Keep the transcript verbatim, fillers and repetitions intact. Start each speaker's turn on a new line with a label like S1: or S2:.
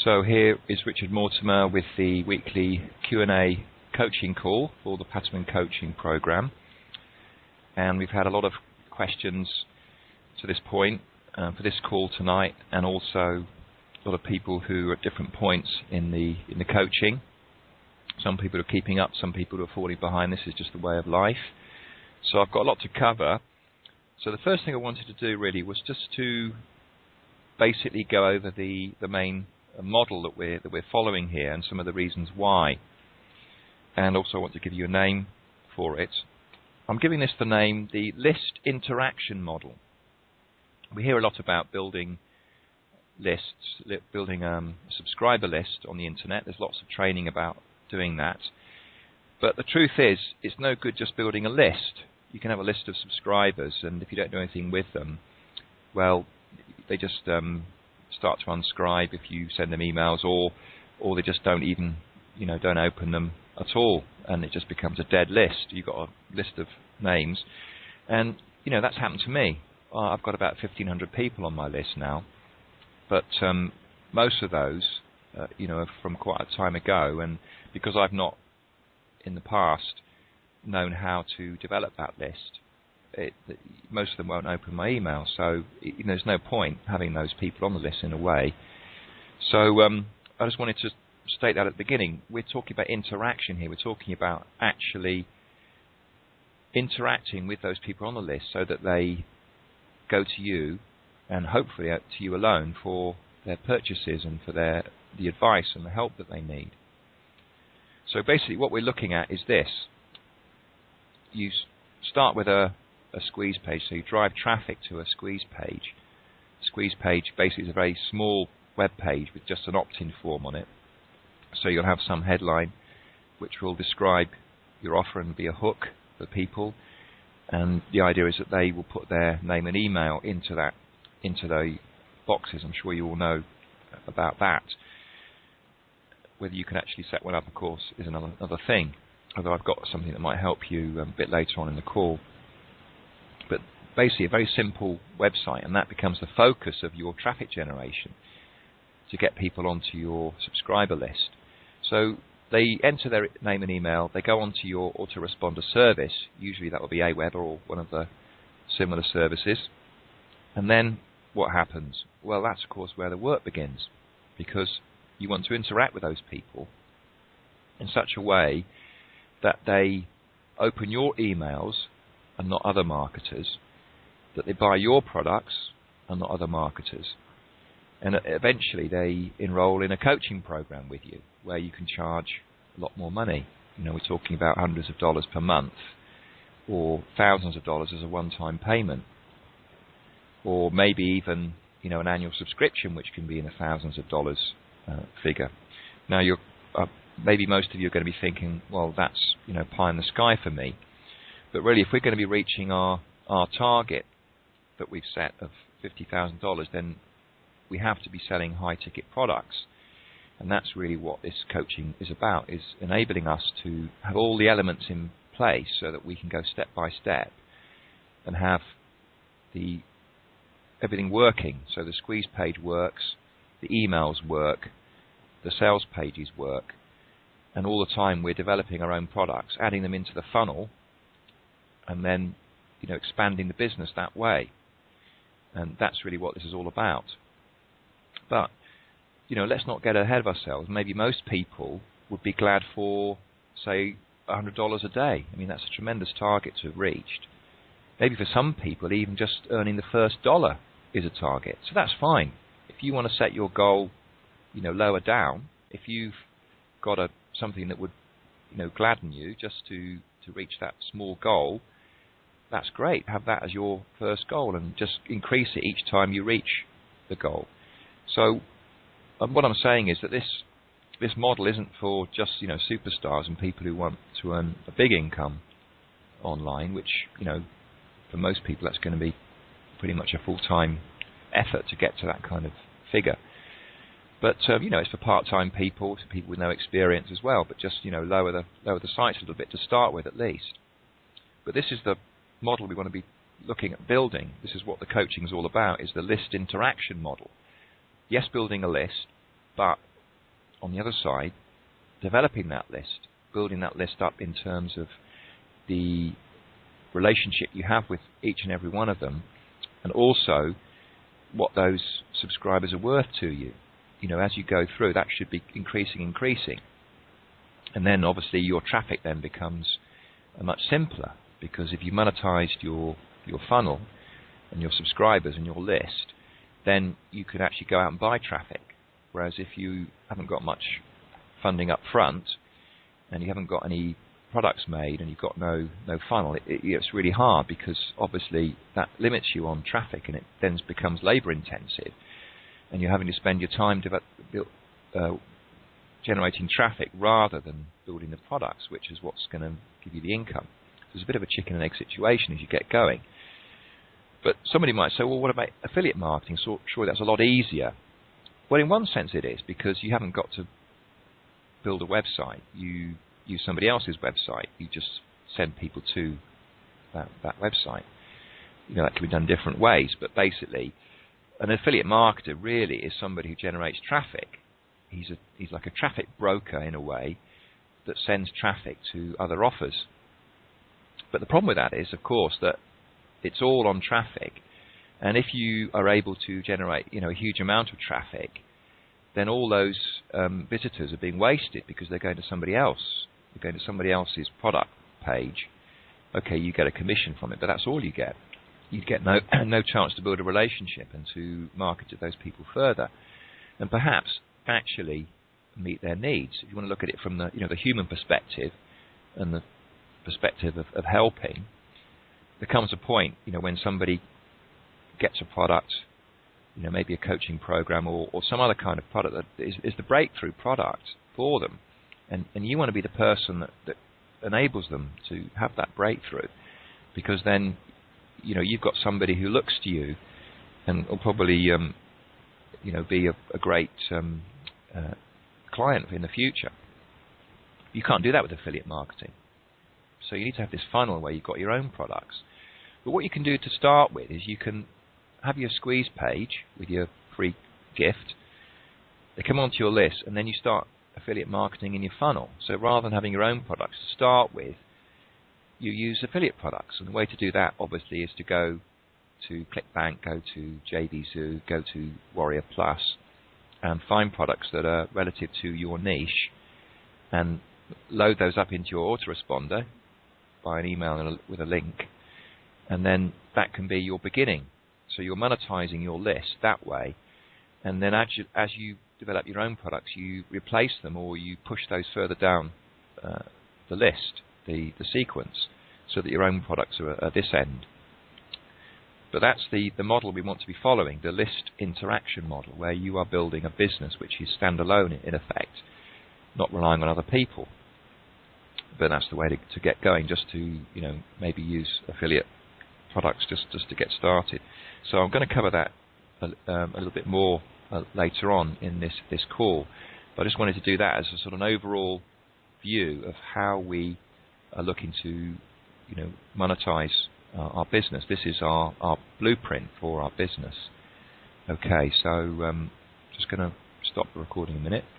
S1: So here is Richard Mortimer with the weekly Q and A coaching call for the Patterman Coaching Program. And we've had a lot of questions to this point uh, for this call tonight, and also a lot of people who are at different points in the in the coaching. Some people are keeping up, some people are falling behind. This is just the way of life. So I've got a lot to cover. So the first thing I wanted to do really was just to basically go over the, the main model that we're, that we're following here and some of the reasons why. And also I want to give you a name for it. I'm giving this the name the List Interaction Model. We hear a lot about building lists, li building um, a subscriber list on the internet. There's lots of training about doing that. But the truth is, it's no good just building a list. You can have a list of subscribers, and if you don't do anything with them, well, they just um, start to unscribe if you send them emails, or or they just don't even, you know, don't open them at all, and it just becomes a dead list. You've got a list of names, and you know that's happened to me. Uh, I've got about fifteen hundred people on my list now, but um, most of those, uh, you know, are from quite a time ago, and because I've not in the past known how to develop that list, it, most of them won't open my email, so it, you know, there's no point having those people on the list in a way. So um, I just wanted to state that at the beginning. We're talking about interaction here. We're talking about actually interacting with those people on the list so that they go to you, and hopefully to you alone, for their purchases and for their the advice and the help that they need. So basically what we're looking at is this. You start with a, a squeeze page, so you drive traffic to a squeeze page. Squeeze page basically is a very small web page with just an opt-in form on it. So you'll have some headline which will describe your offer and be a hook for people. And the idea is that they will put their name and email into that, into the boxes. I'm sure you all know about that. Whether you can actually set one up, of course, is another, another thing. Although I've got something that might help you um, a bit later on in the call. But basically a very simple website, and that becomes the focus of your traffic generation to get people onto your subscriber list. So they enter their name and email, they go onto your autoresponder service, usually that will be Aweber or one of the similar services, and then what happens? Well, that's of course where the work begins, because you want to interact with those people in such a way that they open your emails and not other marketers, that they buy your products and not other marketers, and eventually they enroll in a coaching program with you where you can charge a lot more money. You know, we're talking about hundreds of dollars per month, or thousands of dollars as a one-time payment, or maybe even, you know, an annual subscription which can be in the thousands of dollars uh, figure. Now you're uh, maybe most of you are going to be thinking, well, that's, you know, pie in the sky for me. But really, if we're going to be reaching our, our target that we've set of fifty thousand dollars, then we have to be selling high-ticket products. And that's really what this coaching is about, is enabling us to have all the elements in place so that we can go step by step and have the everything working. So the squeeze page works, the emails work, the sales pages work, and all the time we're developing our own products, adding them into the funnel, and then, you know, expanding the business that way. And that's really what this is all about. But, you know, let's not get ahead of ourselves. Maybe most people would be glad for, say, one hundred dollars a day. I mean, that's a tremendous target to have reached. Maybe for some people, even just earning the first dollar is a target. So that's fine. If you want to set your goal, you know, lower down, if you've got a something that would, you know, gladden you just to, to reach that small goal, that's great. Have that as your first goal and just increase it each time you reach the goal. So um, what I'm saying is that this this model isn't for just, you know, superstars and people who want to earn a big income online, which, you know, for most people that's going to be pretty much a full-time effort to get to that kind of figure. But um, you know, it's for part-time people, for people with no experience as well. But just, you know, lower the lower the sights a little bit to start with, at least. But this is the model we want to be looking at building. This is what the coaching is all about: is the list interaction model. Yes, building a list, but on the other side, developing that list, building that list up in terms of the relationship you have with each and every one of them, and also what those subscribers are worth to you. You know, as you go through, that should be increasing, increasing. And then obviously your traffic then becomes uh, much simpler, because if you monetized your, your funnel and your subscribers and your list, then you could actually go out and buy traffic. Whereas if you haven't got much funding up front and you haven't got any products made and you've got no no funnel, it, it, it's really hard, because obviously that limits you on traffic, and it then becomes labor intensive, and you're having to spend your time develop, build, uh, generating traffic rather than building the products, which is what's going to give you the income. So it's a bit of a chicken and egg situation as you get going. But somebody might say, well, what about affiliate marketing? So surely that's a lot easier. Well, in one sense it is, because you haven't got to build a website. You use somebody else's website. You just send people to that, that website. You know, that can be done different ways, but basically an affiliate marketer really is somebody who generates traffic. He's a, he's like a traffic broker in a way that sends traffic to other offers. But the problem with that is, of course, that it's all on traffic, and if you are able to generate, you know, a huge amount of traffic, then all those um, visitors are being wasted because they're going to somebody else. They're going to somebody else's product page. Okay, you get a commission from it, but that's all you get. You get no no chance to build a relationship and to market to those people further, and perhaps actually meet their needs. If you want to look at it from the you know the human perspective and the perspective of, of helping, there comes a point, you know, when somebody gets a product, you know, maybe a coaching program or, or some other kind of product that is, is the breakthrough product for them, and and you want to be the person that, that enables them to have that breakthrough, because then, you know, you've got somebody who looks to you and will probably, um, you know, be a, a great um, uh, client in the future. You can't do that with affiliate marketing. So you need to have this funnel where you've got your own products. But what you can do to start with is you can have your squeeze page with your free gift. They come onto your list, and then you start affiliate marketing in your funnel. So rather than having your own products to start with, you use affiliate products. And the way to do that, obviously, is to go to ClickBank, go to J D Zoo, go to Warrior Plus, and find products that are relative to your niche, and load those up into your autoresponder by an email and a, with a link, and then that can be your beginning. So you're monetizing your list that way, and then as you, as you develop your own products, you replace them or you push those further down uh, the list, the, the sequence, so that your own products are at this end. But that's the, the model we want to be following, the list interaction model, where you are building a business which is standalone in effect, not relying on other people. But that's the way to, to get going, just to, you know, maybe use affiliate products just, just to get started. So I'm going to cover that a, um, a little bit more uh, later on in this, this call. But I just wanted to do that as a sort of an overall view of how we are looking to, you know, monetize uh, our business. This is our, our blueprint for our business. Okay, so um, just going to stop the recording a minute.